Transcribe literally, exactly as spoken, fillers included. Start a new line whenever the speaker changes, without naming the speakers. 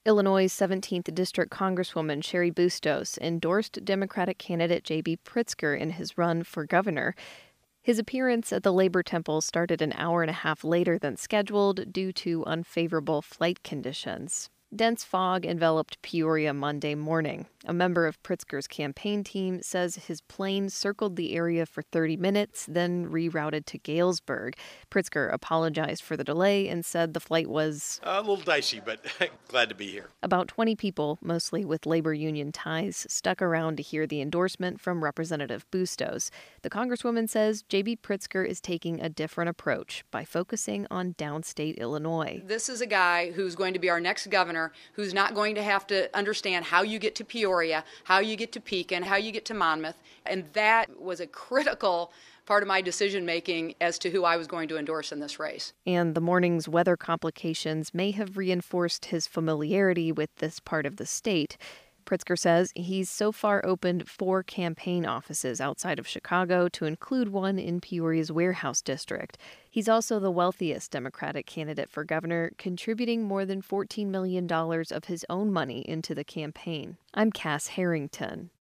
Illinois' seventeenth District Congresswoman Cheri Bustos endorsed Democratic candidate J B Pritzker in his run for governor. His appearance at the Labor Temple started an hour and a half later than scheduled due to unfavorable flight conditions. Dense fog enveloped Peoria Monday morning. A member of Pritzker's campaign team says his plane circled the area for thirty minutes, then rerouted to Galesburg. Pritzker apologized for the delay and said the flight was
a little dicey, but glad to be here.
About twenty people, mostly with labor union ties, stuck around to hear the endorsement from Representative Bustos. The Congresswoman says J B Pritzker is taking a different approach by focusing on downstate Illinois.
This is a guy who's going to be our next governor, who's not going to have to understand how you get to Peoria, how you get to Pekin, how you get to Monmouth. And that was a critical part of my decision-making as to who I was going to endorse in this race.
And the morning's weather complications may have reinforced his familiarity with this part of the state. Pritzker says he's so far opened four campaign offices outside of Chicago, to include one in Peoria's Warehouse District. He's also the wealthiest Democratic candidate for governor, contributing more than fourteen million dollars of his own money into the campaign. I'm Cass Harrington.